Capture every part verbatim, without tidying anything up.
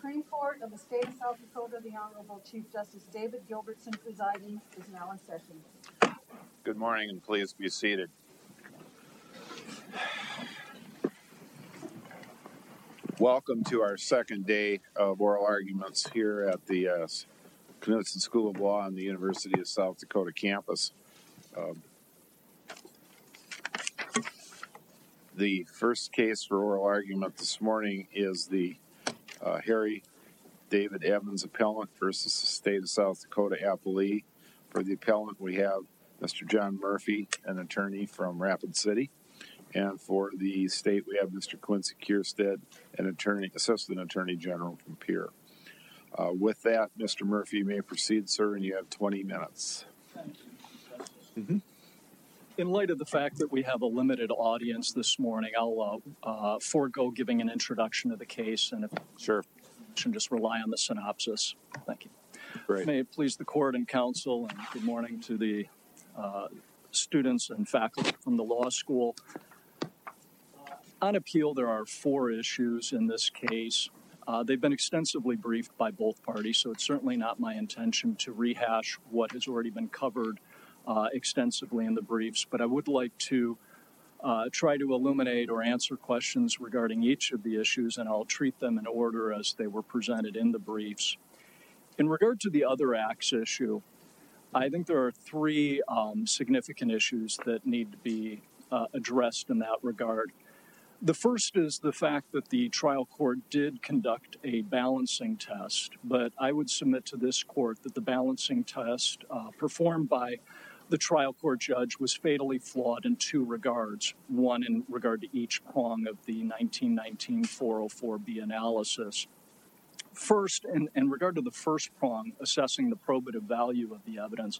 Supreme Court of the State of South Dakota, the Honorable Chief Justice David Gilbertson presiding, is now in session. Good morning, and please be seated. Welcome to our second day of oral arguments here at the uh, Knudsen School of Law on the University of South Dakota campus. Um, the first case for oral argument this morning is the uh, Harry David Evans appellant versus the State of South Dakota appellee. For the appellant, we have Mister John Murphy, an attorney from Rapid City. And for the state, we have Mister Quincy Kierstead, an attorney, assistant attorney general from Pierre. Uh, with that, Mister Murphy, you may proceed, sir, and you have twenty minutes. Mm-hmm. In light of the fact that we have a limited audience this morning, I'll uh, uh, forego giving an introduction to the case, and if sure, and just rely on the synopsis. Thank you. Great. May it please the court and counsel, and good morning to the uh, students and faculty from the law school. On appeal, there are four issues in this case. Uh, they've been extensively briefed by both parties, so it's certainly not my intention to rehash what has already been covered uh, extensively in the briefs, but I would like to uh, try to illuminate or answer questions regarding each of the issues, and I'll treat them in order as they were presented in the briefs. In regard to the other acts issue, I think there are three um, significant issues that need to be uh, addressed in that regard. The first is the fact that the trial court did conduct a balancing test, but I would submit to this court that the balancing test uh, performed by the trial court judge was fatally flawed in two regards. One, in regard to each prong of the nineteen nineteen four oh four B analysis. First, in, in regard to the first prong, assessing the probative value of the evidence,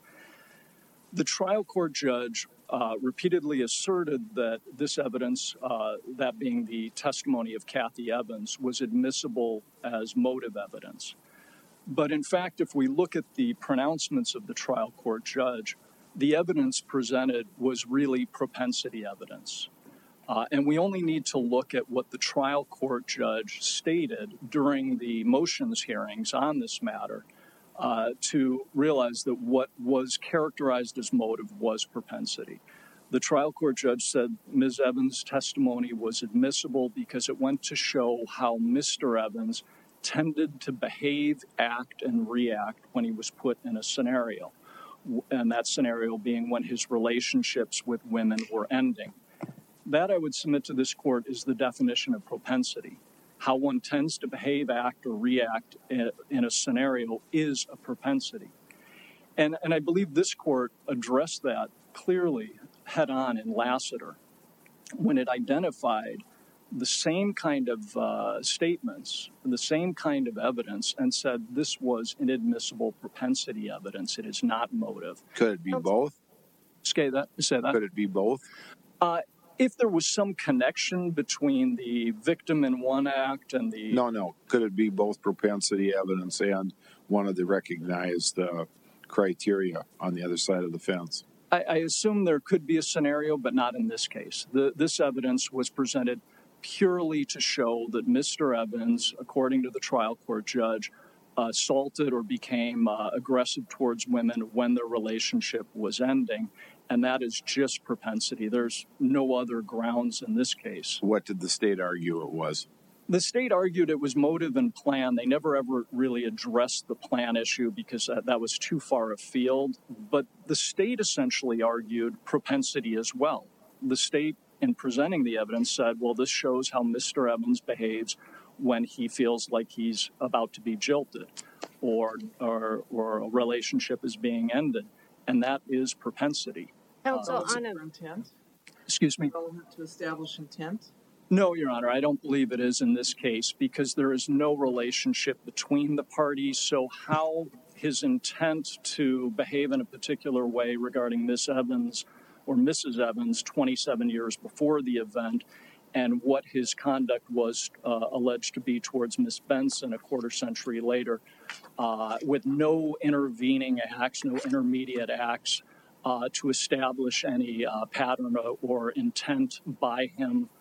the trial court judge uh, repeatedly asserted that this evidence, uh, that being the testimony of Kathy Evans, was admissible as motive evidence. But in fact, if we look at the pronouncements of the trial court judge, the evidence presented was really propensity evidence. Uh, and we only need to look at what the trial court judge stated during the motions hearings on this matter uh, to realize that what was characterized as motive was propensity. The trial court judge said Miz Evans' testimony was admissible because it went to show how Mister Evans tended to behave, act, and react when he was put in a scenario, and that scenario being when his relationships with women were ending. That, I would submit to this court, is the definition of propensity. How one tends to behave, act, or react in, in a scenario is a propensity. And, and I believe this court addressed that clearly head-on in Lassiter when it identified the same kind of uh, statements, the same kind of evidence, and said this was inadmissible propensity evidence. It is not motive. Could it be both? Say that. Say that. Could it be both? Uh, if there was some connection between the victim in one act and the... No, no. Could it be both propensity evidence and one of the recognized uh, criteria on the other side of the fence? I, I assume there could be a scenario, but not in this case. The, this evidence was presented purely to show that Mister Evans, according to the trial court judge, uh, assaulted or became uh, aggressive towards women when their relationship was ending. And that is just propensity. There's no other grounds in this case. What did the state argue it was? The state argued it was motive and plan. They never ever really addressed the plan issue because uh, that was too far afield. But the state essentially argued propensity as well. The state, in presenting the evidence, said, well, this shows how Mister Evans behaves when he feels like he's about to be jilted or, or, or a relationship is being ended. And that is propensity. Counsel, Uh, on a, intent. Excuse me. Relevant to establish intent? No, Your Honor, I don't believe it is in this case because there is no relationship between the parties. So how his intent to behave in a particular way regarding Miss Evans or Missus Evans twenty-seven years before the event and what his conduct was uh, alleged to be towards Miss Benson a quarter century later, uh, with no intervening acts, no intermediate acts uh, to establish any uh, pattern or intent by him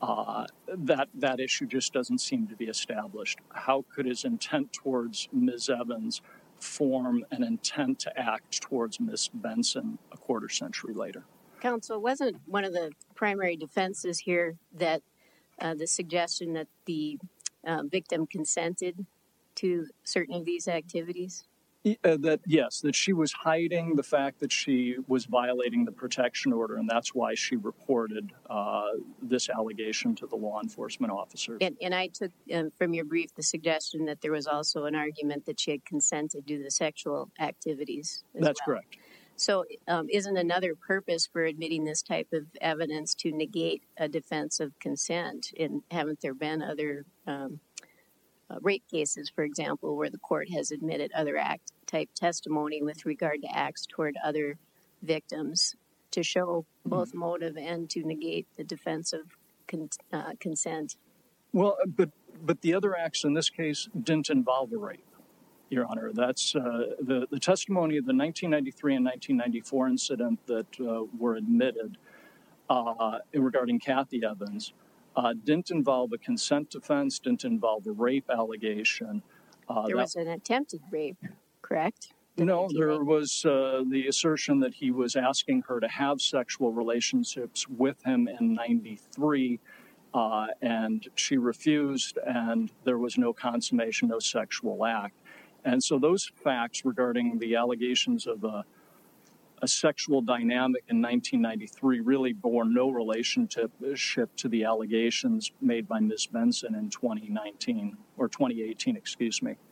uh, that that issue just doesn't seem to be established. How could his intent towards Miz Evans form an intent to act towards Miz Benson a quarter century later? Counsel, wasn't one of the primary defenses here that uh, the suggestion that the uh, victim consented to certain of these activities? Uh, that yes, that she was hiding the fact that she was violating the protection order, and that's why she reported uh, this allegation to the law enforcement officers. And, and I took um, from your brief the suggestion that there was also an argument that she had consented to the sexual activities. As That's well. correct. So, um, isn't another purpose for admitting this type of evidence to negate a defense of consent? And haven't there been other um, uh, rape cases, for example, where the court has admitted other act type testimony with regard to acts toward other victims to show both mm-hmm. motive and to negate the defense of con- uh, consent? Well, but but the other acts in this case didn't involve a rape, Your Honor. That's uh, the, the testimony of the nineteen ninety-three and nineteen ninety-four incident that uh, were admitted uh, regarding Kathy Evans uh, didn't involve a consent defense, didn't involve a rape allegation. Uh, there that, was an attempted rape, correct? No, there was uh, the assertion that he was asking her to have sexual relationships with him in ninety-three, uh, and she refused, and there was no consummation, no sexual act. And so those facts regarding the allegations of a, a sexual dynamic in nineteen ninety-three really bore no relationship to the allegations made by Miz Benson in twenty nineteen, or twenty eighteen, excuse me.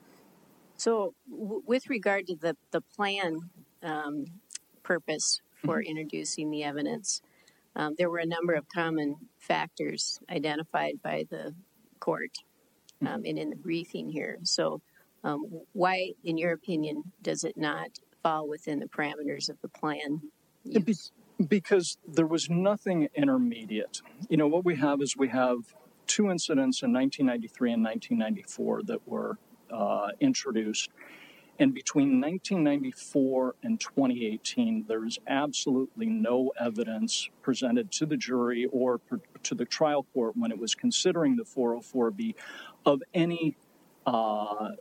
So w- with regard to the, the plan um, purpose for mm-hmm. introducing the evidence, um, there were a number of common factors identified by the court um, mm-hmm. and in the briefing here. So um, why, in your opinion, does it not fall within the parameters of the plan use? Because there was nothing intermediate. You know, what we have is we have two incidents in nineteen ninety-three and nineteen ninety-four that were Uh, introduced. And between nineteen ninety-four and twenty eighteen, there is absolutely no evidence presented to the jury or per, to the trial court when it was considering the four oh four B of any uh,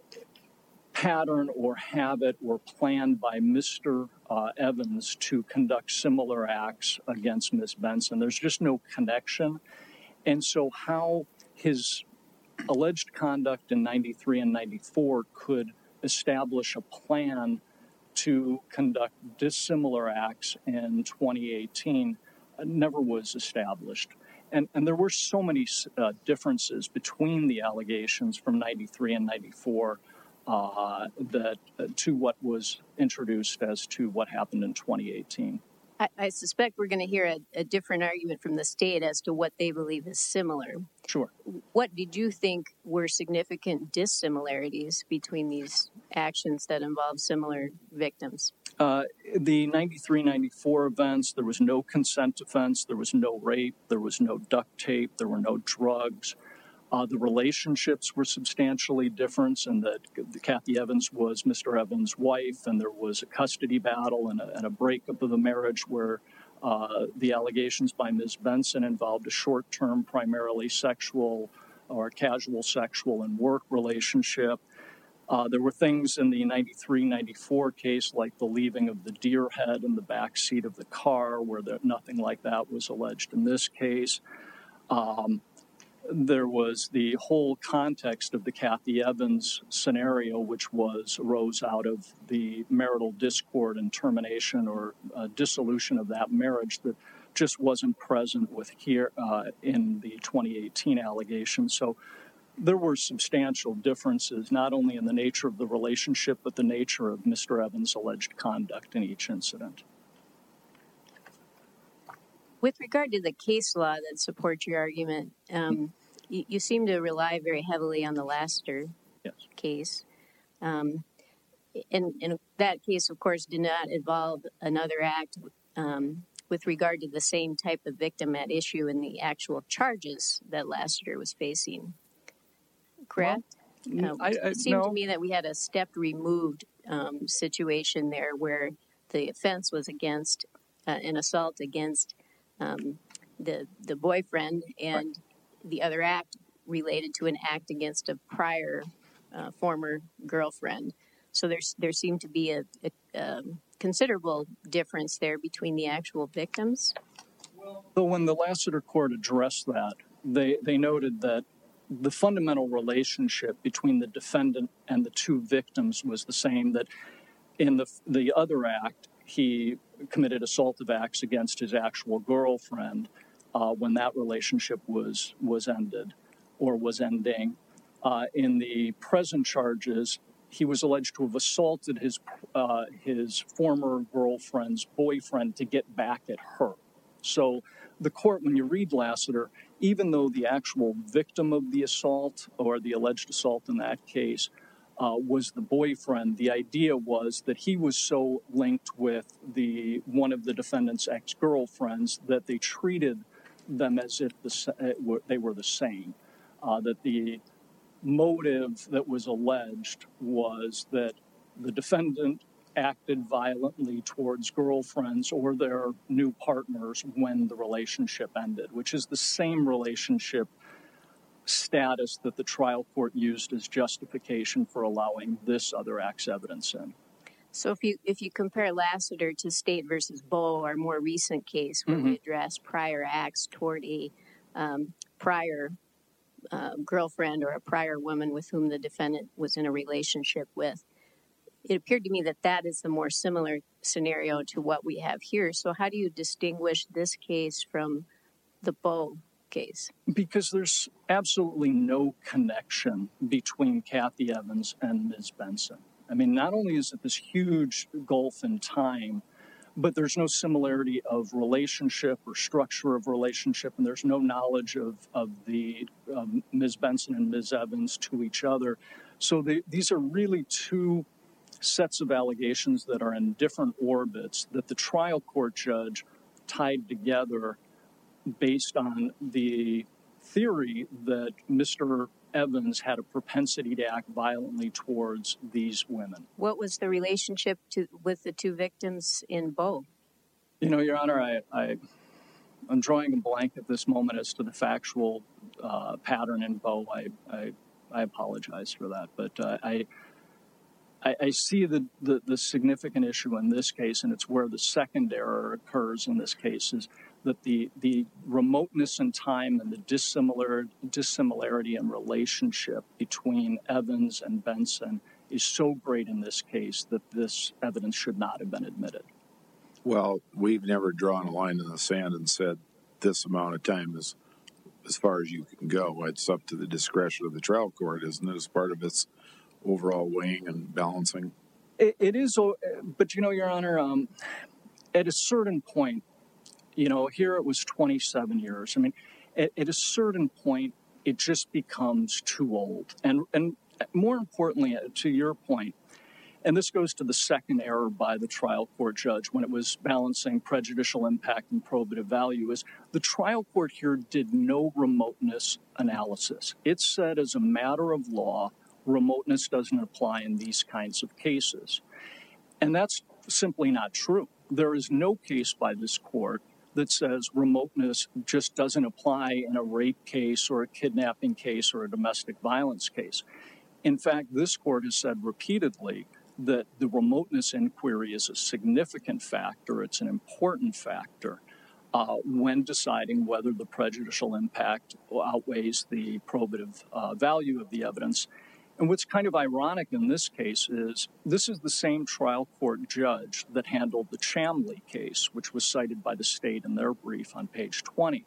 pattern or habit or plan by Mister Uh, Evans to conduct similar acts against Miz Benson. There's just no connection. And so how his alleged conduct in ninety-three and ninety-four could establish a plan to conduct dissimilar acts in twenty eighteen uh, never was established. And, and there were so many uh, differences between the allegations from ninety-three and ninety-four uh, that uh, to what was introduced as to what happened in twenty eighteen. I, I suspect we're going to hear a, a different argument from the state as to what they believe is similar. Sure. What did you think were significant dissimilarities between these actions that involve similar victims? Uh, the ninety-three ninety-four events, there was no consent defense, there was no rape, there was no duct tape, there were no drugs. Uh, the relationships were substantially different, and that Kathy Evans was Mister Evans' wife, and there was a custody battle and a, and a breakup of the marriage where uh, the allegations by Miz Benson involved a short-term, primarily sexual or casual sexual and work relationship. Uh, there were things in the ninety-three ninety-four case, like the leaving of the deer head in the back seat of the car, where there, nothing like that was alleged in this case. Um, There was the whole context of the Kathy Evans scenario, which was arose out of the marital discord and termination or uh, dissolution of that marriage that just wasn't present with here uh, in the twenty eighteen allegations. So there were substantial differences, not only in the nature of the relationship, but the nature of Mister Evans' alleged conduct in each incident. With regard to the case law that supports your argument, um, you, you seem to rely very heavily on the Laster yes. case. Um, and, and that case, of course, did not involve another act um, with regard to the same type of victim at issue in the actual charges that Laster was facing. Correct? Well, uh, I, I, it seemed no. to me that we had a stepped removed um, situation there where the offense was against uh, an assault against Um, the the boyfriend, and the other act related to an act against a prior uh, former girlfriend. So there's there seemed to be a, a um, considerable difference there between the actual victims. So when the Lassiter court addressed that, they, they noted that the fundamental relationship between the defendant and the two victims was the same, that in the the other act, he committed assaultive acts against his actual girlfriend uh, when that relationship was was ended or was ending. Uh, in the present charges, he was alleged to have assaulted his uh, his former girlfriend's boyfriend to get back at her. So the court, when you read Lassiter, even though the actual victim of the assault or the alleged assault in that case uh, was the boyfriend, the idea was that he was so linked with the one of the defendant's ex-girlfriends that they treated them as if the, they were the same, uh, that the motive that was alleged was that the defendant acted violently towards girlfriends or their new partners when the relationship ended, which is the same relationship status that the trial court used as justification for allowing this other act's evidence in. So if you if you compare Lassiter to State versus Bowe, our more recent case where mm-hmm. we addressed prior acts toward a um, prior uh, girlfriend or a prior woman with whom the defendant was in a relationship with, it appeared to me that that is the more similar scenario to what we have here. So how do you distinguish this case from the Bowe case? Because there's absolutely no connection between Kathy Evans and Miz Benson. I mean, not only is it this huge gulf in time, but there's no similarity of relationship or structure of relationship, and there's no knowledge of, of the um, Miz Benson and Miz Evans to each other. So they, these are really two sets of allegations that are in different orbits that the trial court judge tied together based on the theory that Mister Evans had a propensity to act violently towards these women. What was the relationship to, with the two victims in Bowe? You know, Your Honor, I, I, I'm drawing a blank at this moment as to the factual uh, pattern in Bowe. I, I, I apologize for that, but uh, I, I, I see the, the, the significant issue in this case, and it's where the second error occurs in this case, is that the, the remoteness in time and the dissimilar, dissimilarity in relationship between Evans and Benson is so great in this case that this evidence should not have been admitted. Well, we've never drawn a line in the sand and said this amount of time is as far as you can go. It's up to the discretion of the trial court, isn't it, as part of its overall weighing and balancing? It, it is, but you know, Your Honor, um, at a certain point, you know, here it was twenty-seven years. I mean, at, at a certain point, it just becomes too old. And, and more importantly, to your point, and this goes to the second error by the trial court judge when it was balancing prejudicial impact and probative value, is the trial court here did no remoteness analysis. It said as a matter of law, remoteness doesn't apply in these kinds of cases. And that's simply not true. There is no case by this court that says remoteness just doesn't apply in a rape case or a kidnapping case or a domestic violence case. In fact, this court has said repeatedly that the remoteness inquiry is a significant factor. It's an important factor uh, when deciding whether the prejudicial impact outweighs the probative uh, value of the evidence. And what's kind of ironic in this case is this is the same trial court judge that handled the Chamley case, which was cited by the state in their brief on page twenty.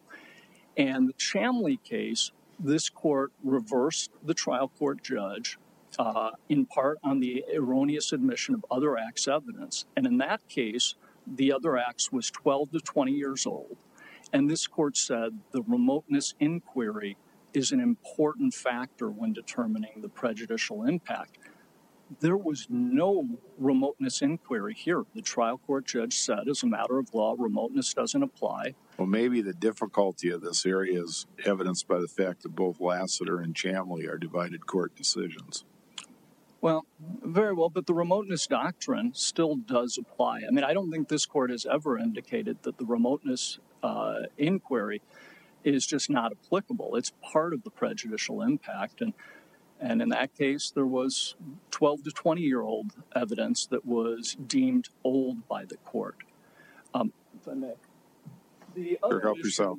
And the Chamley case, this court reversed the trial court judge uh, in part on the erroneous admission of other acts evidence. And in that case, the other acts was twelve to twenty years old. And this court said the remoteness inquiry is an important factor when determining the prejudicial impact. There was no remoteness inquiry here. The trial court judge said, as a matter of law, remoteness doesn't apply. Well, maybe the difficulty of this area is evidenced by the fact that both Lassiter and Chamley are divided court decisions. Well, very well, but the remoteness doctrine still does apply. I mean, I don't think this court has ever indicated that the remoteness uh, inquiry is just not applicable. It's part of the prejudicial impact. And, and in that case, there was twelve to twenty year old evidence that was deemed old by the court. Um, if I may. The other Or help issue, yourself.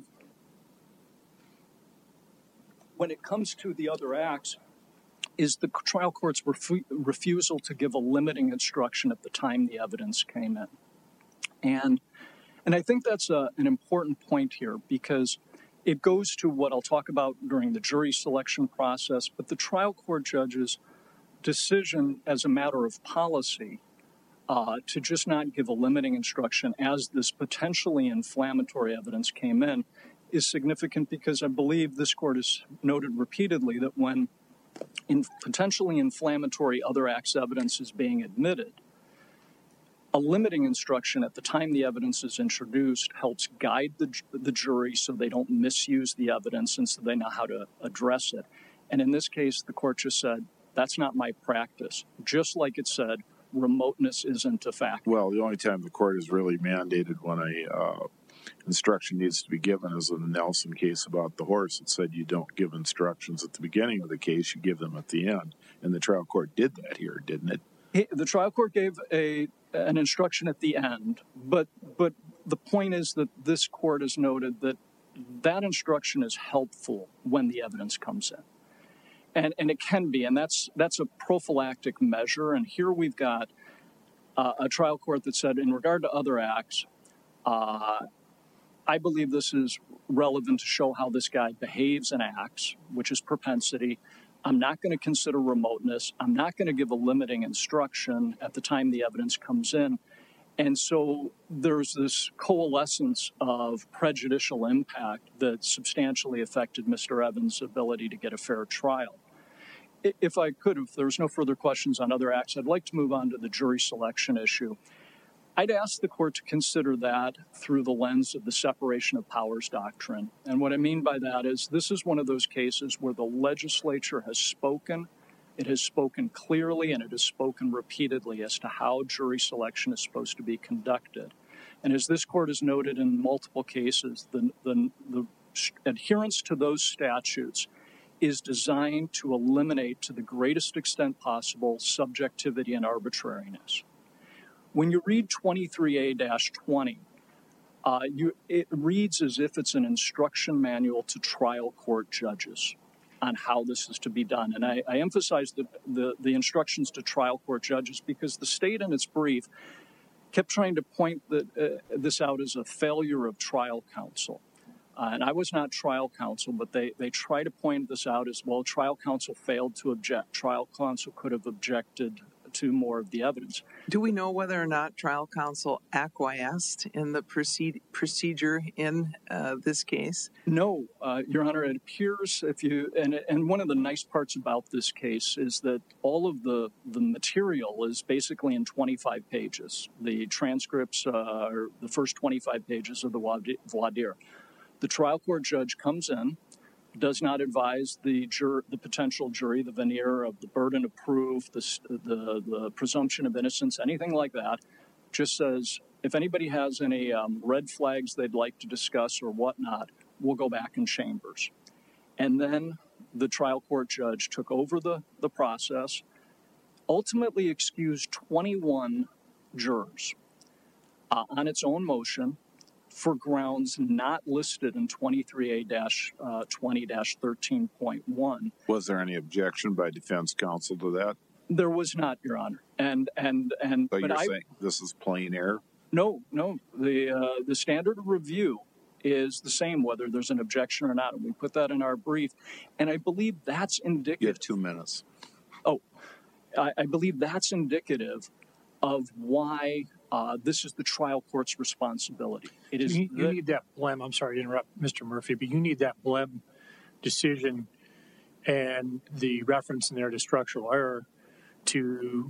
when it comes to the other acts, is the trial court's refu- refusal to give a limiting instruction at the time the evidence came in. And and I think that's a, an important point here, because it goes to what I'll talk about during the jury selection process, but the trial court judge's decision as a matter of policy uh, to just not give a limiting instruction as this potentially inflammatory evidence came in is significant, because I believe this court has noted repeatedly that when in potentially inflammatory other acts evidence is being admitted, a limiting instruction at the time the evidence is introduced helps guide the, the jury so they don't misuse the evidence and so they know how to address it. And in this case, the court just said, that's not my practice. Just like it said, remoteness isn't a factor. Well, the only time the court is really mandated when a uh, instruction needs to be given is in the Nelson case about the horse. It said you don't give instructions at the beginning of the case, you give them at the end. And the trial court did that here, didn't it? He, the trial court gave a an instruction at the end, but but the point is that this court has noted that that instruction is helpful when the evidence comes in. And and it can be, and that's that's a prophylactic measure. And here we've got uh, a trial court that said, in regard to other acts, uh, I believe this is relevant to show how this guy behaves and acts, which is propensity. I'm not going to consider remoteness. I'm not going to give a limiting instruction at the time the evidence comes in. And so there's this coalescence of prejudicial impact that substantially affected Mister Evans' ability to get a fair trial. If I could, if there's no further questions on other acts, I'd like to move on to the jury selection issue. I'd ask the court to consider that through the lens of the separation of powers doctrine. And what I mean by that is this is one of those cases where the legislature has spoken, it has spoken clearly, and it has spoken repeatedly as to how jury selection is supposed to be conducted. And as this court has noted in multiple cases, the, the, the adherence to those statutes is designed to eliminate, to the greatest extent possible, subjectivity and arbitrariness. When you read twenty-three A twenty, uh, you, it reads as if it's an instruction manual to trial court judges on how this is to be done. And I, I emphasize the, the, the instructions to trial court judges because the state in its brief kept trying to point the, uh, this out as a failure of trial counsel. Uh, and I was not trial counsel, but they, they try to point this out as, well, trial counsel failed to object. Trial counsel could have objected to more of the evidence. Do we know whether or not trial counsel acquiesced in the proceed, procedure in uh, this case? No, uh, Your Honor, it appears if you, and, and one of the nice parts about this case is that all of the, the material is basically in twenty-five pages. The transcripts uh, are the first twenty-five pages of the voir dire. The trial court judge comes in, does not advise the jur- the potential jury, the veneer of the burden of proof, the, the, the presumption of innocence, anything like that. Just says, if anybody has any um, red flags they'd like to discuss or whatnot, we'll go back in chambers. And then the trial court judge took over the, the process, ultimately excused twenty-one jurors uh, on its own motion, for grounds not listed in twenty-three A twenty dash thirteen point one. Was there any objection by defense counsel to that? There was not, Your Honor. And and and So but you're I saying this is plain error? no no the uh, the standard of review is the same whether there's an objection or not, and we put that in our brief. And I believe that's indicative. You have two minutes. Oh, I, I believe that's indicative of why. Uh, this is the trial court's responsibility. It is. You need, you the, need that blem. I'm sorry to interrupt, Mister Murphy, but you need that blem decision and the reference in there to structural error to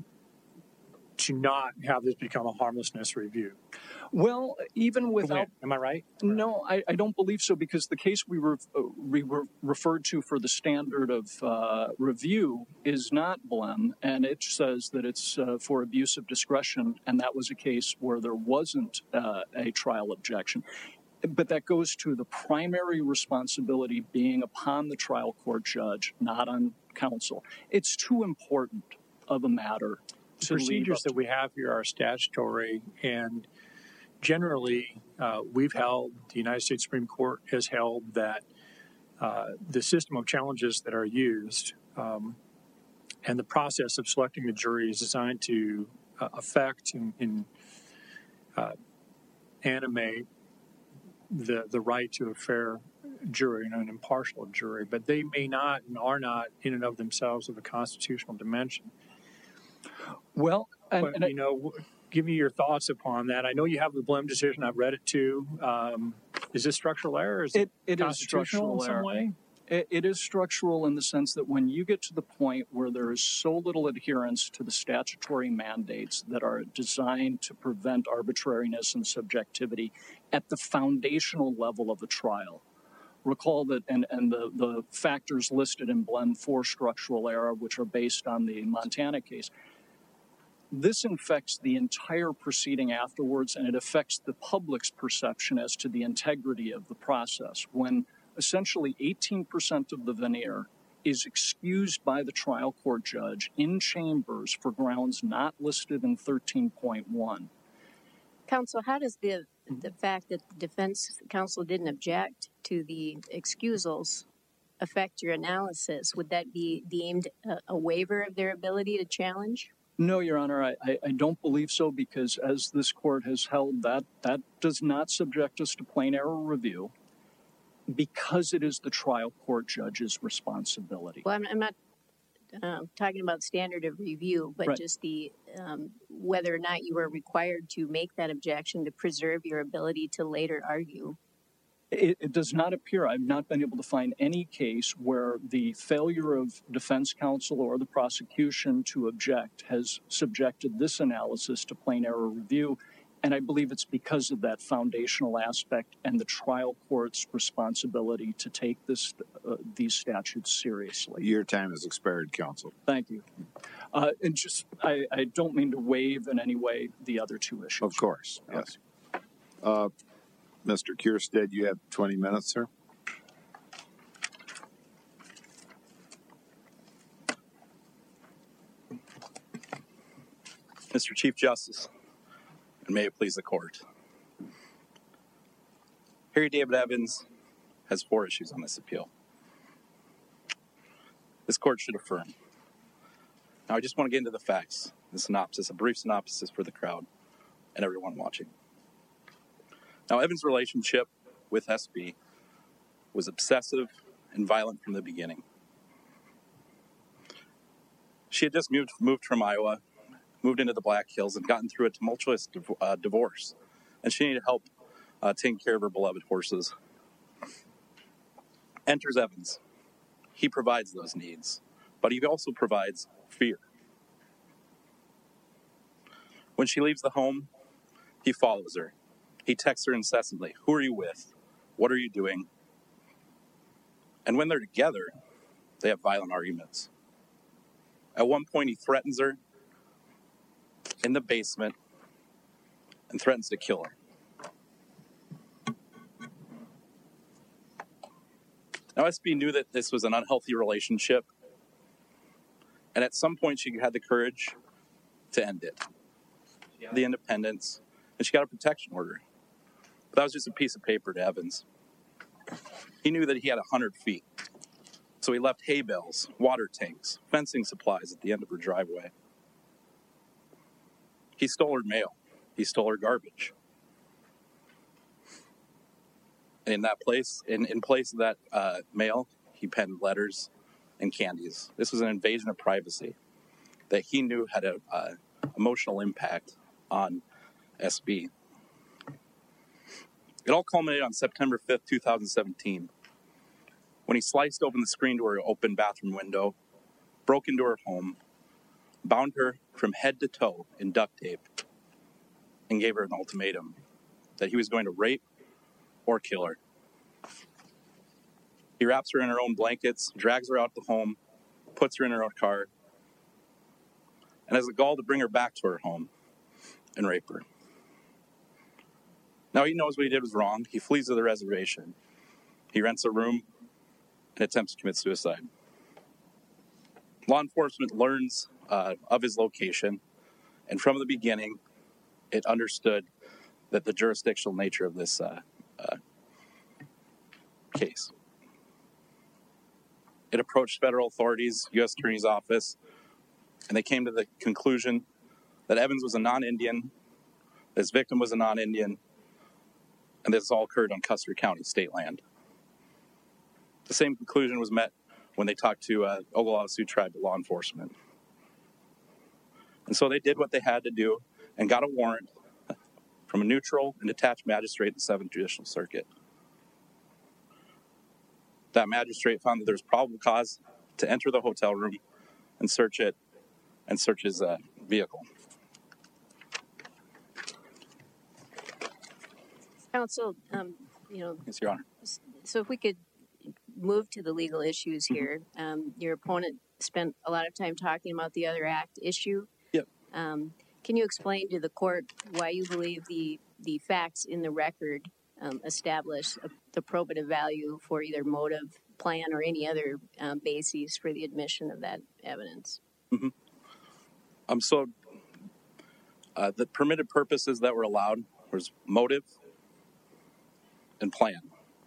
to not have this become a harmlessness review. well, even without. Am I right? No, I, I don't believe so, because the case we were we were referred to for the standard of uh, review is not Blem, and it says that it's uh, for abuse of discretion, and that was a case where there wasn't uh, a trial objection. but that goes to the primary responsibility being upon the trial court judge, not on counsel. It's too important of a matter The to leave procedures up that to- we have here are statutory, and generally, uh, we've held, the United States Supreme Court has held that uh, the system of challenges that are used um, and the process of selecting the jury is designed to uh, affect and, and uh, animate the the right to a fair jury and an impartial jury, but they may not and are not in and of themselves of a constitutional dimension. Well, and, But, and I- you know, give me your thoughts upon that. I know you have the Blem decision. I've read it too. Um, is this structural error? Is it, It, it is constitutional structural in some error. way? It, it is structural in the sense that when you get to the point where there is so little adherence to the statutory mandates that are designed to prevent arbitrariness and subjectivity at the foundational level of a trial. Recall that, and, and the, the factors listed in Blem for structural error, which are based on the Montana case, this infects the entire proceeding afterwards, and it affects the public's perception as to the integrity of the process. When essentially eighteen percent of the veneer is excused by the trial court judge in chambers for grounds not listed in thirteen point one. Counsel, how does the the fact that the defense counsel didn't object to the excusals affect your analysis? Would that be deemed a, a waiver of their ability to challenge? No, Your Honor, I, I, I don't believe so, because as this court has held, that that does not subject us to plain error review, because it is the trial court judge's responsibility. Well, I'm, I'm not um, talking about standard of review, but Right. just the um, whether or not you are required to make that objection to preserve your ability to later argue. It, it does not appear, I've not been able to find any case where the failure of defense counsel or the prosecution to object has subjected this analysis to plain error review. And I believe it's because of that foundational aspect and the trial court's responsibility to take this uh, these statutes seriously. Your time has expired, counsel. Thank you. Uh, and just, I, I don't mean to waive in any way the other two issues. Of course, yes. Uh, Mister Kierstead, you have twenty minutes, sir. Mister Chief Justice, and may it please the court. Harry David Evans has four issues on this appeal. This court should affirm. Now, I just want to get into the facts, the synopsis, a brief synopsis for the crowd and everyone watching. Now, Evans' relationship with S B was obsessive and violent from the beginning. She had just moved, moved from Iowa, moved into the Black Hills, and gotten through a tumultuous div- uh, divorce. And she needed help uh, taking care of her beloved horses. Enters Evans. He provides those needs, but he also provides fear. When she leaves the home, he follows her. He texts her incessantly. Who are you with? What are you doing? And when they're together, they have violent arguments. At one point, he threatens her in the basement and threatens to kill her. Now, S B knew that this was an unhealthy relationship, and at some point she had the courage to end it. She had the independence, and she got a protection order. But that was just a piece of paper to Evans. He knew that he had one hundred feet, so he left hay bales, water tanks, fencing supplies at the end of her driveway. He stole her mail. He stole her garbage. And in that place, in, in place of that uh, mail, he penned letters and candies. This was an invasion of privacy that he knew had an uh, emotional impact on S B. It all culminated on September fifth, twenty seventeen, when he sliced open the screen to her open bathroom window, broke into her home, bound her from head to toe in duct tape, and gave her an ultimatum that he was going to rape or kill her. He wraps her in her own blankets, drags her out the home, puts her in her own car, and has the gall to bring her back to her home and rape her. Now he knows what he did was wrong. He flees to the reservation. He rents a room and attempts to commit suicide. Law enforcement learns uh, of his location, and from the beginning, it understood that the jurisdictional nature of this uh, uh, case. It approached federal authorities, U S Attorney's Office, and they came to the conclusion that Evans was a non-Indian, his victim was a non-Indian, and this all occurred on Custer County state land. The same conclusion was met when they talked to uh, Oglala Sioux Tribe law enforcement. And so they did what they had to do and got a warrant from a neutral and detached magistrate in the seventh Judicial Circuit. That magistrate found that there was probable cause to enter the hotel room and search it and search his uh, vehicle. Counsel, um, you know, Yes, Your Honor. so if we could move to the legal issues here. Um, your opponent spent a lot of time talking about the other act issue. Yep. Um, can you explain to the court why you believe the, the facts in the record um, establish a, the probative value for either motive, plan, or any other um, bases for the admission of that evidence? Mm-hmm. Um, so uh, the permitted purposes that were allowed was motive and plan.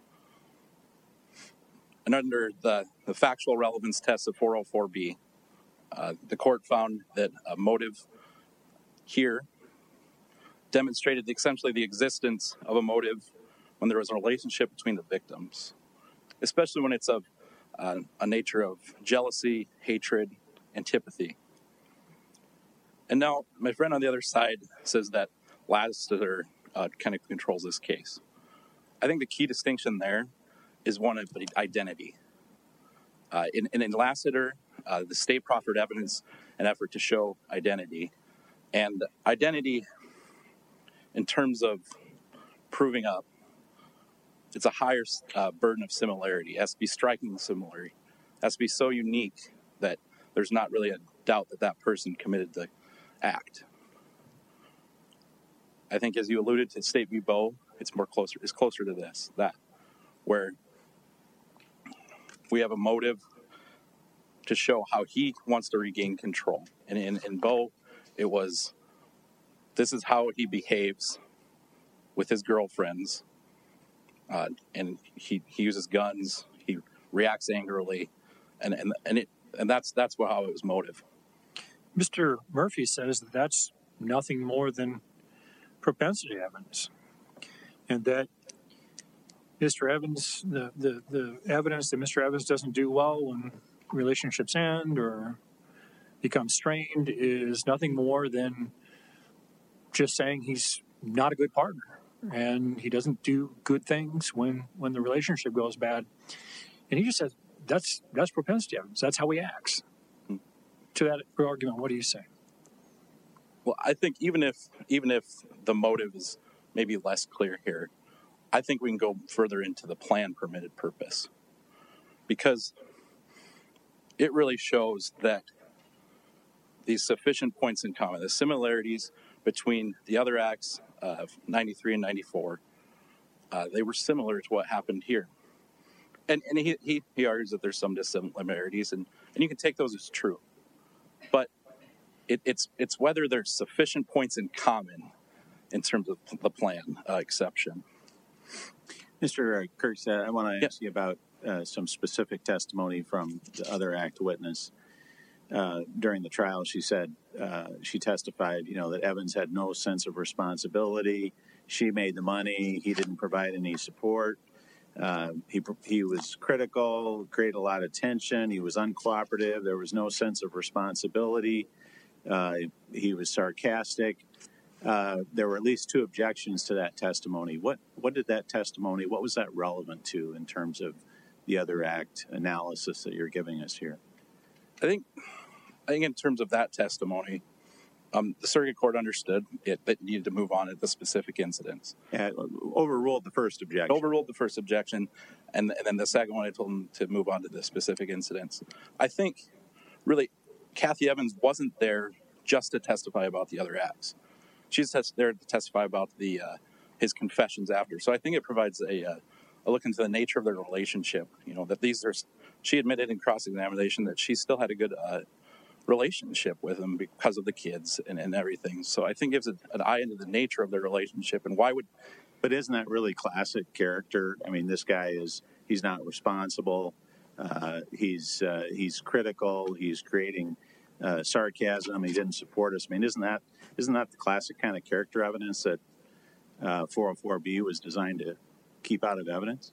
And under the, the factual relevance test of four oh four B, uh, the court found that a motive here demonstrated essentially the existence of a motive when there was a relationship between the victims, especially when it's of uh, a nature of jealousy, hatred, antipathy. And now my friend on the other side says that Lassiter uh, kind of controls this case. I think the key distinction there is one of identity. Uh, in, in, in Lassiter, uh, the state proffered evidence an effort to show identity. And identity, in terms of proving up, it's a higher uh, burden of similarity. It has to be striking similarity. It has to be so unique that there's not really a doubt that that person committed the act. I think, as you alluded to State v. Bowe, it's more closer. It's closer to this, that, where we have a motive to show how he wants to regain control. And in, in Bowe, it was, this is how he behaves with his girlfriends. Uh, and he, he uses guns, he reacts angrily, and, and, and, it, and that's, that's what, how it was motive. Mister Murphy says that that's nothing more than propensity evidence, and that Mister Evans, the, the, the evidence that Mister Evans doesn't do well when relationships end or become strained is nothing more than just saying he's not a good partner and he doesn't do good things when, when the relationship goes bad. And he just says that's that's propensity evidence. That's how he acts. Hmm. To that argument, what do you say? Well, I think even if even if the motive is maybe less clear here, I think we can go further into the plan permitted purpose, because it really shows that these sufficient points in common, the similarities between the other acts of ninety-three and ninety-four, uh, they were similar to what happened here. And, and he, he, he argues that there's some dissimilarities, and, and you can take those as true. But it, it's, it's whether there's sufficient points in common in terms of the plan uh, exception. Mister Kurtz, uh, I want to Yes. ask you about uh, some specific testimony from the other act witness. Uh, during the trial, she said, uh, she testified, you know, that Evans had no sense of responsibility. She made the money. He didn't provide any support. Uh, he he was critical, created a lot of tension. He was uncooperative. There was no sense of responsibility. Uh, he was sarcastic. Uh, there were at least two objections to that testimony. What what did that testimony, what was that relevant to in terms of the other act analysis that you're giving us here? I think, I think in terms of that testimony, um, the circuit court understood it that needed to move on at the specific incidents. Uh, overruled the first objection. Overruled the first objection, and, and then the second one, I told him to move on to the specific incidents. I think, really, Kathy Evans wasn't there just to testify about the other acts. She's tes- there to testify about the uh, his confessions after. So I think it provides a, uh, a look into the nature of their relationship. You know, that these are, she admitted in cross-examination that she still had a good uh, relationship with him because of the kids and, and everything. So I think it gives it an eye into the nature of their relationship and why would. But isn't that really classic character? I mean, this guy is, he's not responsible. Uh, he's, uh, he's critical. He's creating uh, sarcasm. He didn't support us. I mean, isn't that, isn't that the classic kind of character evidence that uh, four oh four B was designed to keep out of evidence?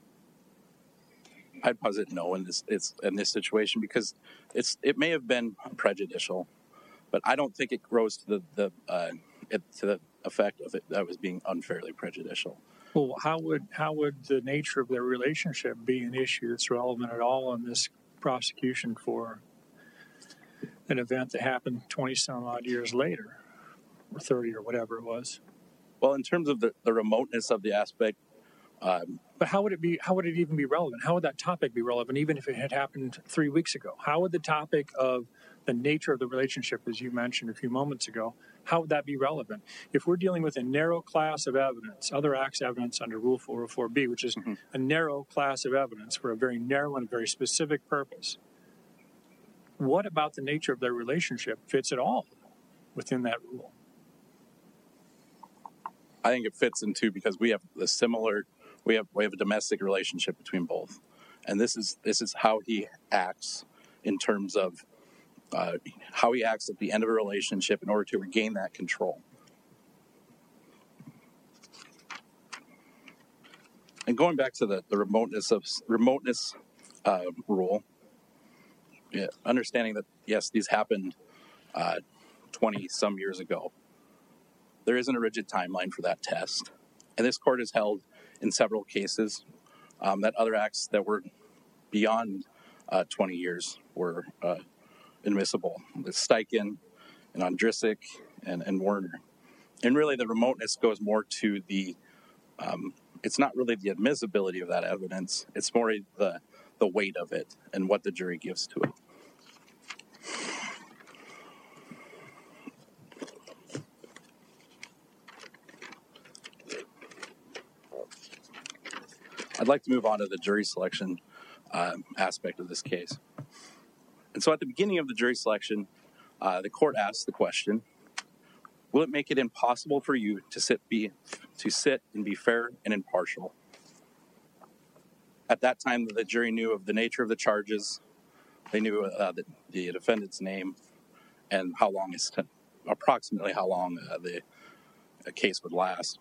I'd posit no in this it's in this situation because it's it may have been prejudicial, but I don't think it rose to the the uh, it, to the effect of it that was being unfairly prejudicial. Well, how would how would the nature of their relationship be an issue that's relevant at all in this prosecution for an event that happened twenty some odd years later, or thirty or whatever it was? Well, in terms of the, the remoteness of the aspect. Um, But how would it be? How would it even be relevant? How would that topic be relevant, even if it had happened three weeks ago? How would the topic of the nature of the relationship, as you mentioned a few moments ago, how would that be relevant? If we're dealing with a narrow class of evidence, other acts evidence under Rule four oh four B, which is mm-hmm. a narrow class of evidence for a very narrow and very specific purpose, what about the nature of their relationship fits at all within that rule? I think it fits in too because we have a similar. We have we have a domestic relationship between both, and this is this is how he acts in terms of uh, how he acts at the end of a relationship in order to regain that control. And going back to the, the remoteness of remoteness uh, rule, yeah, understanding that yes, these happened uh, twenty some years ago. There isn't a rigid timeline for that test, and this court has held. In several cases, um, that other acts that were beyond uh, twenty years were uh, admissible. With Steichen and Ondrisic and, and Werner. And really the remoteness goes more to the, um, it's not really the admissibility of that evidence. It's more the, the weight of it and what the jury gives to it. I'd like to move on to the jury selection uh, aspect of this case. And so at the beginning of the jury selection, uh, the court asked the question, will it make it impossible for you to sit, be, to sit and be fair and impartial? At that time, the jury knew of the nature of the charges. They knew uh, the, the defendant's name and how long, is t- approximately how long uh, the a case would last.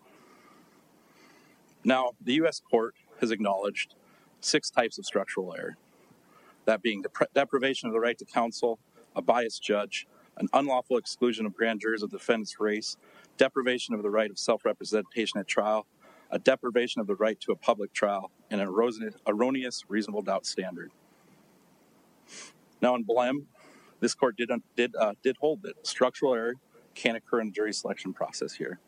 Now, the U S court has acknowledged six types of structural error, that being dep- deprivation of the right to counsel, a biased judge, an unlawful exclusion of grand jurors of the defendant's race, deprivation of the right of self-representation at trial, a deprivation of the right to a public trial, and an erroneous reasonable doubt standard. Now in Blem, this court did did uh, did hold that structural error can occur in the jury selection process here.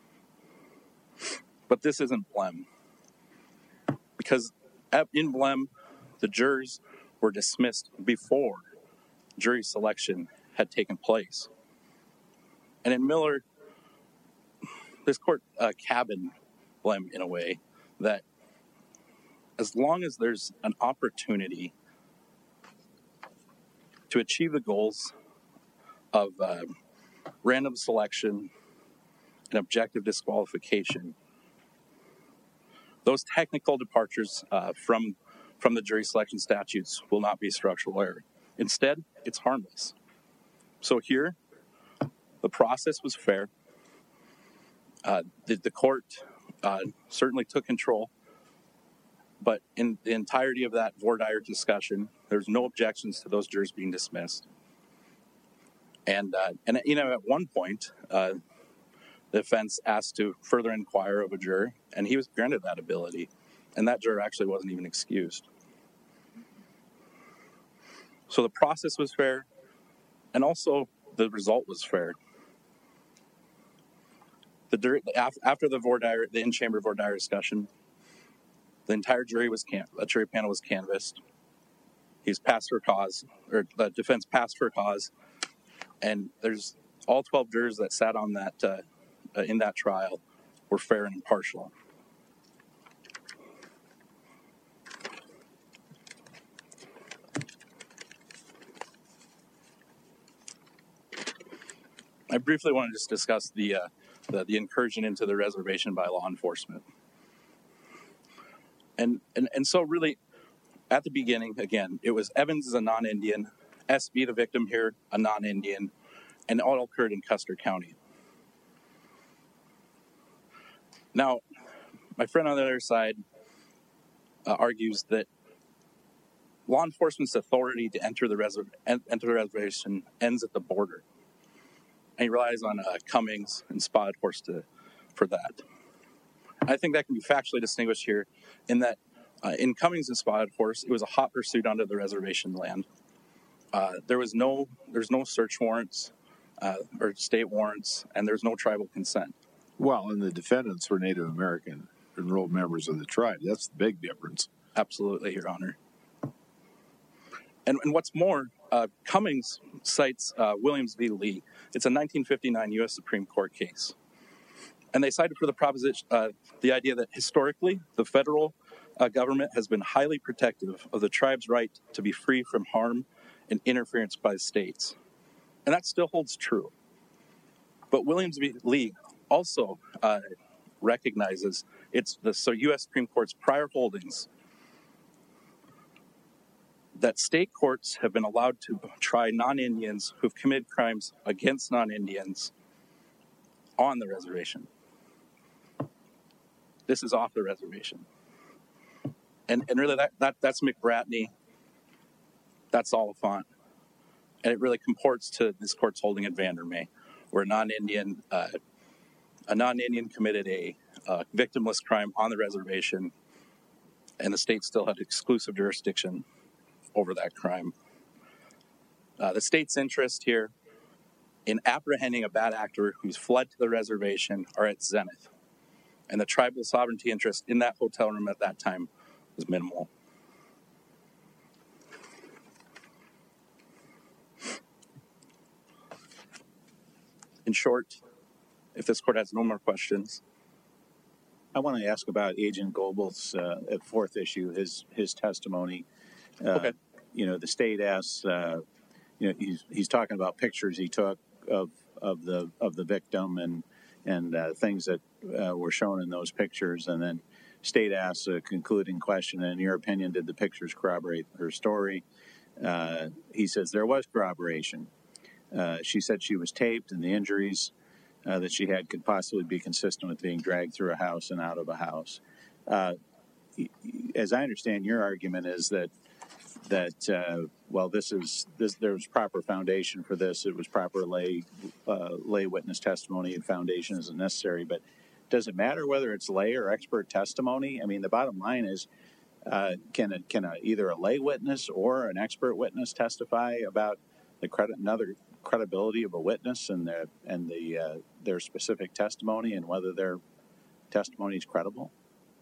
But this isn't Blem. Because in Blem, the jurors were dismissed before jury selection had taken place. And in Miller, this court uh, cabined Blem in a way that as long as there's an opportunity to achieve the goals of uh, random selection and objective disqualification, those technical departures uh, from from the jury selection statutes will not be structural error. Instead, it's harmless. So here, the process was fair. Uh, the, the court uh, certainly took control, but in the entirety of that voir dire discussion, there's no objections to those jurors being dismissed. And uh, and you know, at one point, uh, the defense asked to further inquire of a juror, and he was granted that ability. And that juror actually wasn't even excused. So the process was fair, and also the result was fair. The after the voir dire, the in-chamber voir dire discussion, the entire jury was can, a jury panel was canvassed. He's passed for cause, or the defense passed for cause, and there's all twelve jurors that sat on that uh, uh, in that trial were fair and impartial. I briefly want to just discuss the, uh, the the incursion into the reservation by law enforcement. And, and and so really, at the beginning, again, it was Evans is a non-Indian, S B, the victim here, a non-Indian, and it all occurred in Custer County. Now, my friend on the other side uh, argues that law enforcement's authority to enter the, reser- enter the reservation ends at the border. And he relies on uh, Cummings and Spotted Horse to, for that. I think that can be factually distinguished here in that uh, in Cummings and Spotted Horse, it was a hot pursuit onto the reservation land. Uh, there was no, there's no search warrants uh, or state warrants, and there's no tribal consent. Well, and the defendants were Native American enrolled members of the tribe. That's the big difference. Absolutely, Your Honor. And, and what's more, uh, Cummings cites uh, Williams v. Lee. It's a nineteen fifty-nine U S Supreme Court case. And they cited for the proposition, uh, the idea that historically, the federal uh, government has been highly protective of the tribe's right to be free from harm and interference by states. And that still holds true. But Williams v. Lee also uh, recognizes it's the so U S Supreme Court's prior holdings that state courts have been allowed to try non-Indians who've committed crimes against non-Indians on the reservation. This is off the reservation. And and really that, that that's McBratney, that's Oliphant, and it really comports to this court's holding in Vandermeer, where a non-Indian uh, a non-Indian committed a uh, victimless crime on the reservation, and the state still had exclusive jurisdiction over that crime. Uh, the state's interest here in apprehending a bad actor who's fled to the reservation are at zenith, and the tribal sovereignty interest in that hotel room at that time was minimal. In short, if this court has no more questions. I want to ask about Agent Goebel's uh, fourth issue, his his testimony. Uh, Okay. You know, the state asks, uh, you know, he's he's talking about pictures he took of of the of the victim and and uh, things that uh, were shown in those pictures, and then state asks a concluding question. In your opinion, did the pictures corroborate her story? Uh, he says there was corroboration. Uh, she said she was taped, and the injuries uh, that she had could possibly be consistent with being dragged through a house and out of a house. Uh, as I understand, your argument is that that uh, well, this is this. There was proper foundation for this. It was proper lay uh, lay witness testimony, and foundation isn't necessary. But does it matter whether it's lay or expert testimony? I mean, the bottom line is, uh, can it can a, either a lay witness or an expert witness testify about the credit another credibility of a witness and their and the uh, their specific testimony and whether their testimony is credible?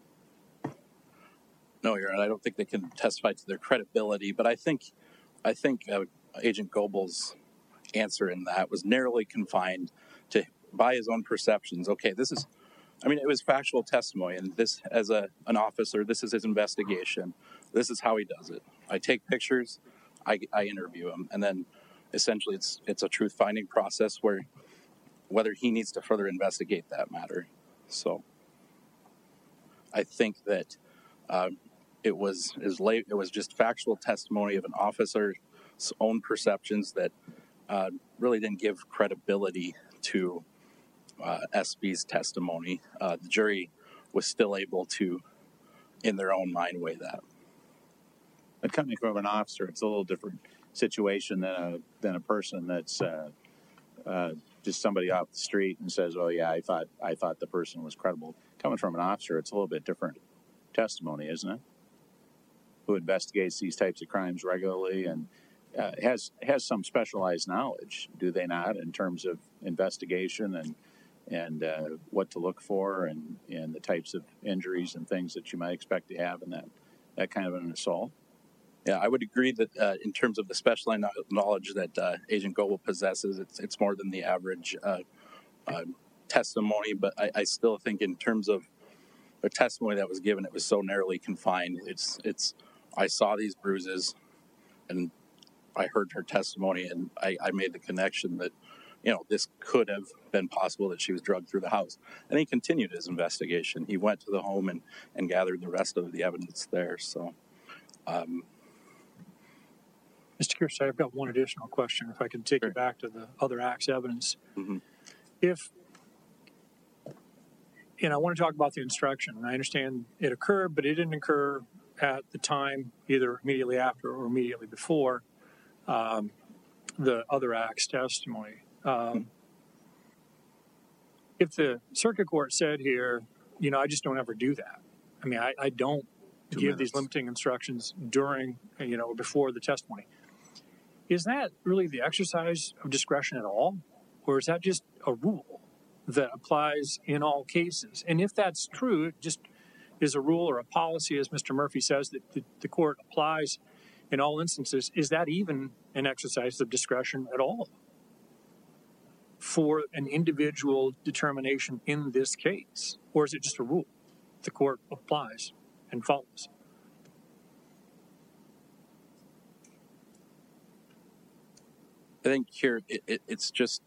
No, Your Honor, I don't think they can testify to their credibility, but I think, I think uh, Agent Goebel's answer in that was narrowly confined to by his own perceptions. Okay, this is, I mean, it was factual testimony, and this, as a an officer, this is his investigation. This is how he does it. I take pictures, I, I interview him, and then essentially it's it's a truth-finding process where whether he needs to further investigate that matter. So I think that uh, it was is late. It was just factual testimony of an officer's own perceptions that uh, really didn't give credibility to uh, S B's testimony. Uh, the jury was still able to, in their own mind, weigh that. But coming from an officer, it's a little different situation than a than a person that's uh, uh, just somebody off the street and says, "Oh yeah, I thought I thought the person was credible." Coming from an officer, it's a little bit different testimony, isn't it? Who investigates these types of crimes regularly and uh, has has some specialized knowledge, do they not, in terms of investigation and and uh, what to look for and, and the types of injuries and things that you might expect to have in that that kind of an assault? Yeah, I would agree that uh, in terms of the specialized knowledge that uh, Agent Goebel possesses, it's it's more than the average uh, uh, testimony, but I, I still think in terms of the testimony that was given, it was so narrowly confined. It's, it's, I saw these bruises and I heard her testimony and I, I made the connection that, you know, this could have been possible that she was drugged through the house. And he continued his investigation. He went to the home and, and gathered the rest of the evidence there. So, um, Mister Kirsten, I've got one additional question. If I can take Sure. you back to the other acts evidence. mm-hmm. If, and I want to talk about the instruction. I understand it occurred, but it didn't occur at the time, either immediately after or immediately before um, the other acts testimony. Um, if the circuit court said here, you know, I just don't ever do that. I mean, I, I don't Two give minutes. these limiting instructions during, you know, before the testimony. Is that really the exercise of discretion at all? Or is that just a rule that applies in all cases? And if that's true, it just is a rule or a policy, as Mister Murphy says, that the, the court applies in all instances, is that even an exercise of discretion at all for an individual determination in this case? Or is it just a rule the court applies and follows? I think here it, it, it's just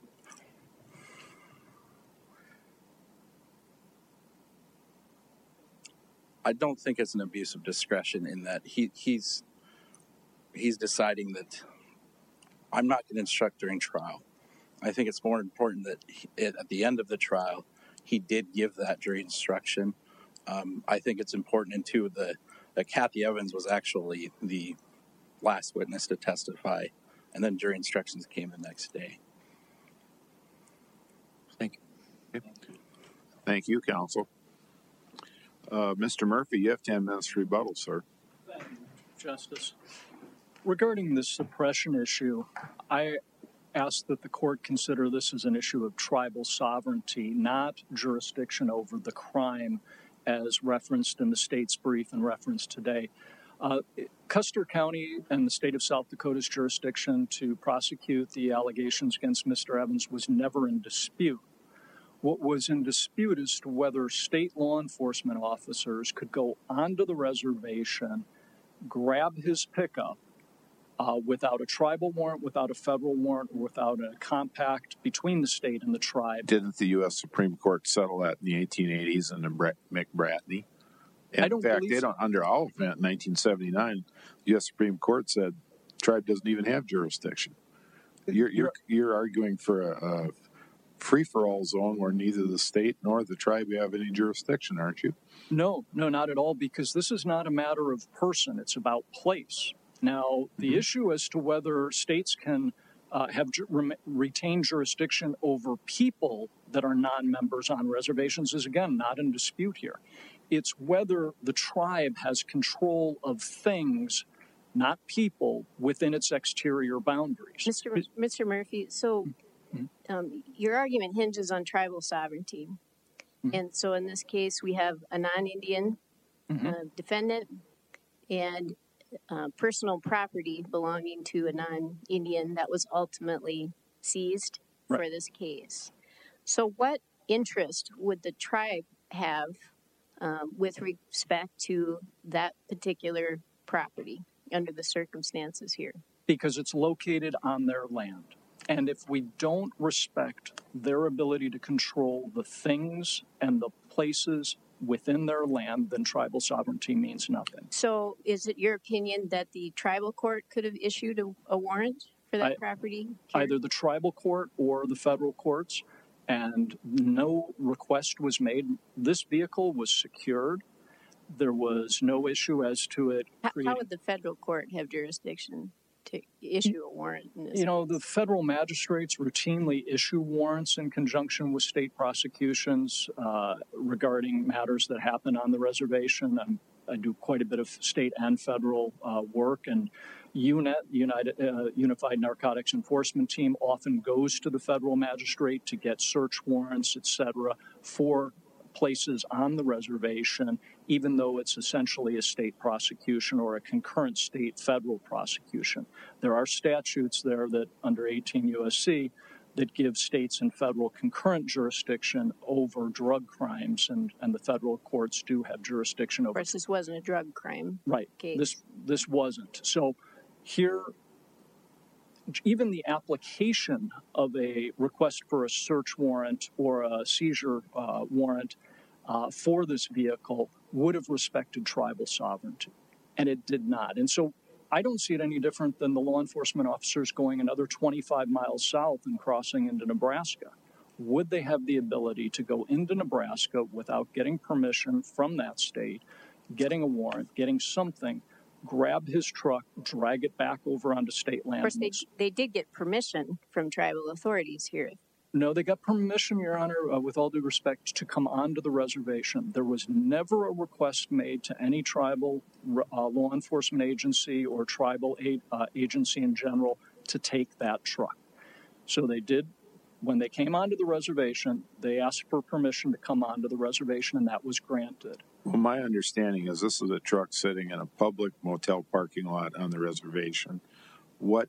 I don't think it's an abuse of discretion in that he he's he's deciding that I'm not going to instruct during trial. I think it's more important that he, at the end of the trial he did give that jury instruction. Um, I think it's important and too the that Kathy Evans was actually the last witness to testify. And then jury instructions came the next day. Thank you. Okay. Thank you, counsel. Uh, Mister Murphy, you have ten minutes to rebuttal, sir. Thank you, Justice. Regarding the suppression issue, I ask that the court consider this as an issue of tribal sovereignty, not jurisdiction over the crime as referenced in the state's brief and referenced today. Uh, Custer County and the state of South Dakota's jurisdiction to prosecute the allegations against Mister Evans was never in dispute. What was in dispute is to whether state law enforcement officers could go onto the reservation, grab his pickup uh, without a tribal warrant, without a federal warrant, or without a compact between the state and the tribe. Didn't the U S Supreme Court settle that in the eighteen eighties in the McBratney? And I don't in fact, believe they so. don't, under Oliphant in nineteen seventy-nine, the U S Supreme Court said tribe doesn't even have jurisdiction. You're you're you're arguing for a, a free-for-all zone where neither the state nor the tribe have any jurisdiction, aren't you? No, no, not at all, because this is not a matter of person. It's about place. Now, the Mm-hmm. issue as to whether states can uh, have ju- rem- retain jurisdiction over people that are non-members on reservations is, again, not in dispute here. It's whether the tribe has control of things, not people, within its exterior boundaries. Mister Mur- Mister Murphy, so Mhm. um, your argument hinges on tribal sovereignty. Mhm. And so in this case, we have a non-Indian Mhm. uh, defendant and uh, personal property belonging to a non-Indian that was ultimately seized for Right. this case. So what interest would the tribe have um, with respect to that particular property under the circumstances here? Because it's located on their land. And if we don't respect their ability to control the things and the places within their land, then tribal sovereignty means nothing. So is it your opinion that the tribal court could have issued a, a warrant for that I- property? here? Either the tribal court or the federal courts, and no request was made. This vehicle was secured. There was no issue as to it How, how creating. would the federal court have jurisdiction to issue a warrant in this? You know, the federal magistrates routinely issue warrants in conjunction with state prosecutions uh, regarding matters that happen on the reservation. I'm, I do quite a bit of state and federal uh, work, and UNET, United uh, Unified Narcotics Enforcement Team, often goes to the federal magistrate to get search warrants, et cetera, for places on the reservation, even though it's essentially a state prosecution or a concurrent state federal prosecution. There are statutes there that under eighteen U S C that gives states and federal concurrent jurisdiction over drug crimes, and, and the federal courts do have jurisdiction Of over. course, this wasn't a drug crime Right. case. This this wasn't. So here, even the application of a request for a search warrant or a seizure uh, warrant uh, for this vehicle would have respected tribal sovereignty, and it did not. And so I don't see it any different than the law enforcement officers going another twenty-five miles south and crossing into Nebraska. Would they have the ability to go into Nebraska without getting permission from that state, getting a warrant, getting something, grab his truck, drag it back over onto state land? Of course, they, they did get permission from tribal authorities here. No, they got permission, Your Honor, uh, with all due respect, to come onto the reservation. There was never a request made to any tribal uh, law enforcement agency or tribal aid, uh, agency in general to take that truck. So they did, when they came onto the reservation, they asked for permission to come onto the reservation, and that was granted. Well, my understanding is this is a truck sitting in a public motel parking lot on the reservation. What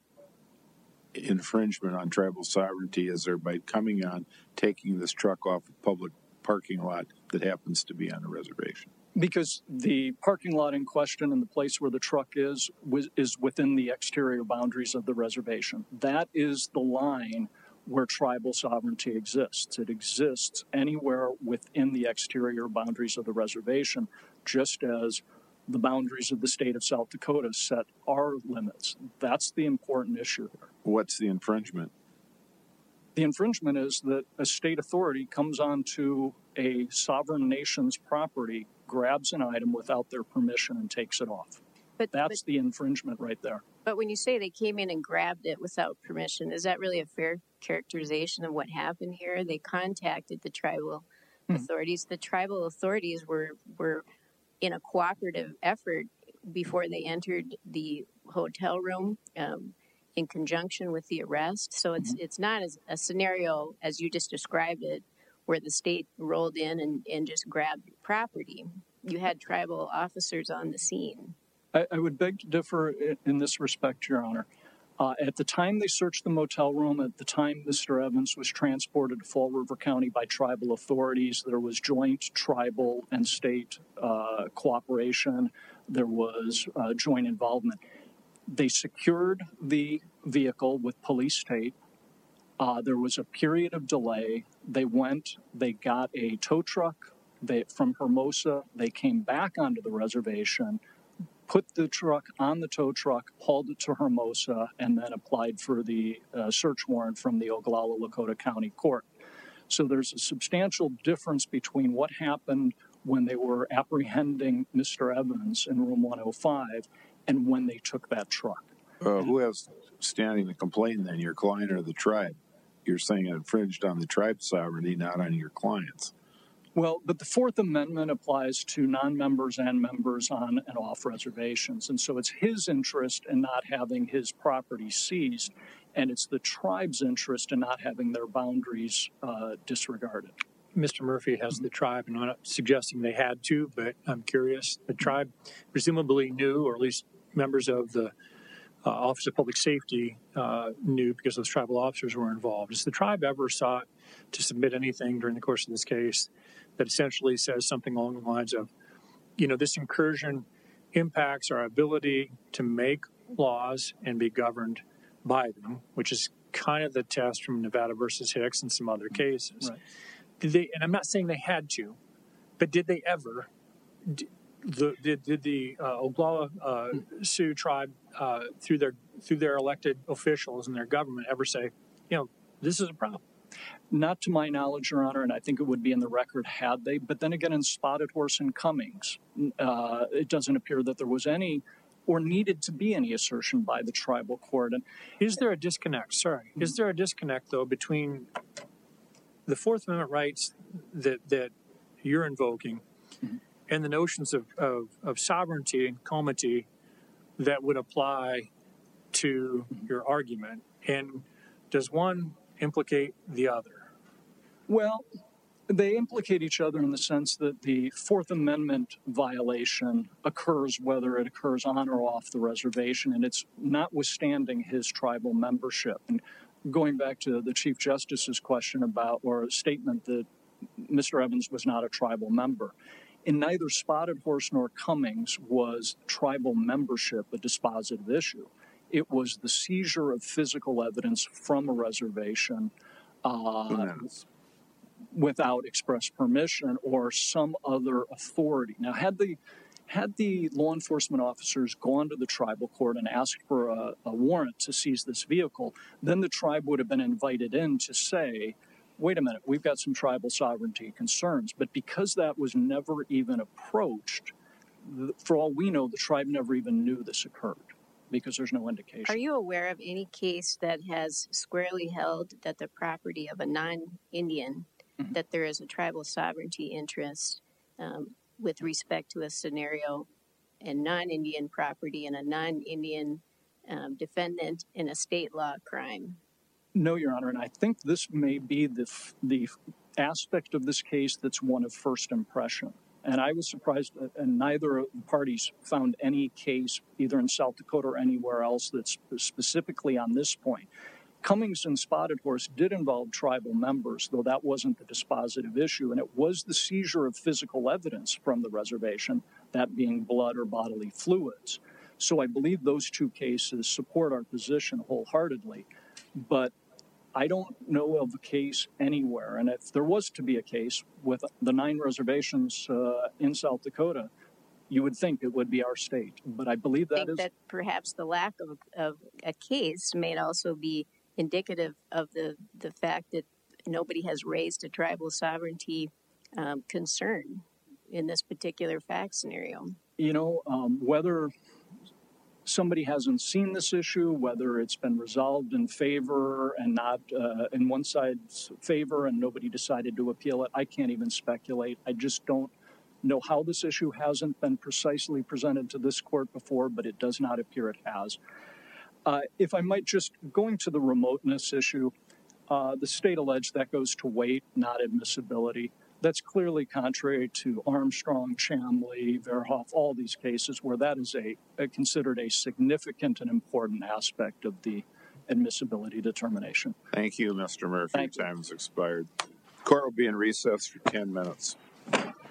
infringement on tribal sovereignty is there by coming on, taking this truck off a public parking lot that happens to be on a reservation? Because the parking lot in question and the place where the truck is was, is within the exterior boundaries of the reservation. That is the line where tribal sovereignty exists. It exists anywhere within the exterior boundaries of the reservation, just as the boundaries of the state of South Dakota set our limits. That's the important issue here. What's the infringement? The infringement is that a state authority comes onto a sovereign nation's property, grabs an item without their permission, and takes it off. But That's but, the infringement right there. but when you say they came in and grabbed it without permission, is that really a fair characterization of what happened here? They contacted the tribal Hmm. authorities. The tribal authorities were were in a cooperative effort before they entered the hotel room um, in conjunction with the arrest. So it's it's not as a scenario as you just described it, where the state rolled in and, and just grabbed property. You had tribal officers on the scene. I, I would beg to differ in, in this respect, Your Honor. Uh, at the time they searched the motel room, at the time Mister Evans was transported to Fall River County by tribal authorities, there was joint tribal and state uh, cooperation. There was uh, joint involvement. They secured the vehicle with police tape. Uh, there was a period of delay. They went, they got a tow truck they, from Hermosa. They came back onto the reservation, put the truck on the tow truck, hauled it to Hermosa, and then applied for the uh, search warrant from the Oglala Lakota County Court. So there's a substantial difference between what happened when they were apprehending Mister Evans in room one oh five and when they took that truck. Uh, who has standing to complain then, your client or the tribe? You're saying it infringed on the tribe's sovereignty, not on your clients. Well, but the Fourth Amendment applies to non-members and members on and off reservations. And so it's his interest in not having his property seized, and it's the tribe's interest in not having their boundaries uh, disregarded. Mister Murphy has the tribe, and I'm not suggesting they had to, but I'm curious. The tribe presumably knew, or at least members of the uh, Office of Public Safety uh, knew because those tribal officers were involved. Has the tribe ever sought to submit anything during the course of this case that essentially says something along the lines of, you know, this incursion impacts our ability to make laws and be governed by them, which is kind of the test from Nevada versus Hicks and some other cases. Right. Did they, and I'm not saying they had to, but did they ever, did the, did, did the uh, Oglala uh, Sioux tribe, uh, through their through their elected officials and their government, ever say, you know, this is a problem? Not to my knowledge, Your Honor, and I think it would be in the record had they. But then again, in Spotted Horse and Cummings, uh, it doesn't appear that there was any or needed to be any assertion by the tribal court. And is there a disconnect? Sorry. Mm-hmm. Is there a disconnect, though, between the Fourth Amendment rights that, that you're invoking mm-hmm. and the notions of, of, of sovereignty and comity that would apply to mm-hmm. your argument? And does one implicate the other? Well, they implicate each other in the sense that the Fourth Amendment violation occurs whether it occurs on or off the reservation, and it's notwithstanding his tribal membership. And going back to the Chief Justice's question about, or statement that Mister Evans was not a tribal member. In neither Spotted Horse nor Cummings was tribal membership a dispositive issue. It was the seizure of physical evidence from a reservation uh, without express permission or some other authority. Now, had the had the law enforcement officers gone to the tribal court and asked for a, a warrant to seize this vehicle, then the tribe would have been invited in to say, wait a minute, we've got some tribal sovereignty concerns. But because that was never even approached, for all we know, the tribe never even knew this occurred because there's no indication. Are you aware of any case that has squarely held that the property of a non-Indian, mm-hmm. that there is a tribal sovereignty interest um, with respect to a scenario and non-Indian property and a non-Indian um, defendant in a state law crime? No, Your Honor, and I think this may be the the aspect of this case that's one of first impression. And I was surprised that and neither of the parties found any case, either in South Dakota or anywhere else, that's specifically on this point. Cummings and Spotted Horse did involve tribal members, though that wasn't the dispositive issue, and it was the seizure of physical evidence from the reservation, that being blood or bodily fluids. So I believe those two cases support our position wholeheartedly, but I don't know of a case anywhere, and if there was to be a case with the nine reservations uh, in South Dakota, you would think it would be our state. But I believe that I think is... that perhaps the lack of, of a case may also be indicative of the, the fact that nobody has raised a tribal sovereignty um, concern in this particular fact scenario. You know, um, whether somebody hasn't seen this issue, whether it's been resolved in favor and not uh, in one side's favor and nobody decided to appeal it, I can't even speculate. I just don't know how this issue hasn't been precisely presented to this court before, but it does not appear it has. Uh, if I might just, going to the remoteness issue, uh, the state alleged that goes to weight, not admissibility. That's clearly contrary to Armstrong, Chamley, Verhoff, all these cases where that is a, a considered a significant and important aspect of the admissibility determination. Thank you, Mister Murphy. Thank Your you. time has expired. Court will be in recess for ten minutes.